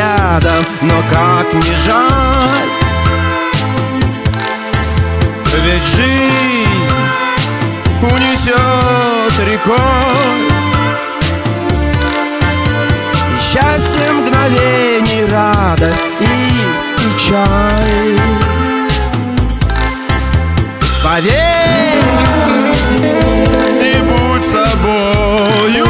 рядом, но как не жаль. Ведь жизнь унесет рекой и счастье мгновений, радость и печаль. Поверь и будь собою,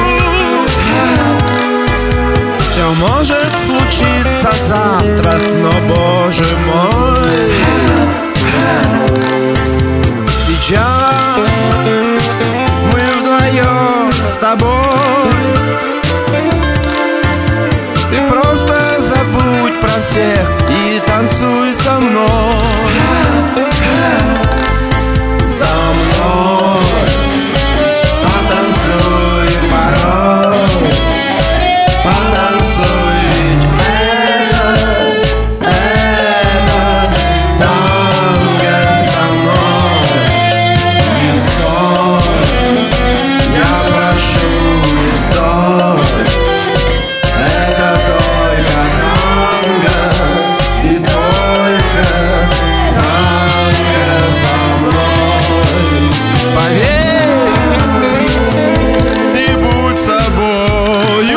все может случиться завтра, но, Боже мой, сейчас мы вдвоем с тобой. Ты просто забудь про всех и танцуй со мной. Со мной потанцуй порой, потанцуй, ведь это танго со мной. Не стой, я прошу, не стой. Это только танго и только танго со мной. Поверь и будь собою.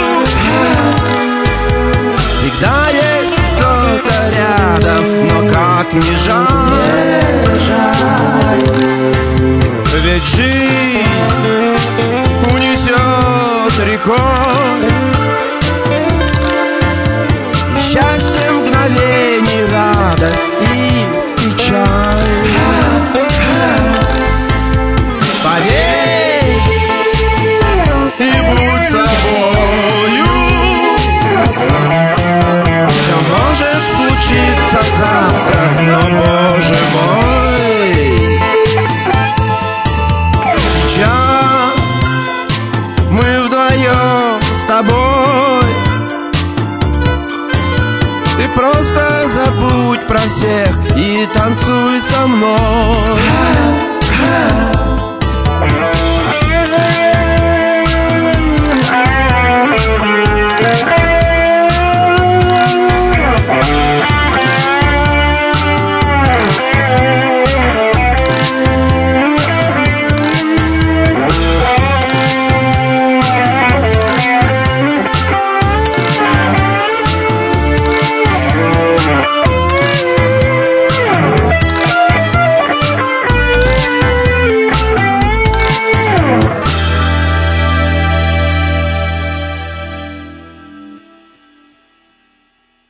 Всегда есть кто-то рядом, но как не жаль. Ведь жизнь унесет рекой и счастье мгновений, радость и печаль. Поверь и будь собою. Все может случиться завтра, но, Боже мой, сейчас мы вдвоем с тобой. Ты просто забудь про всех и танцуй со мной.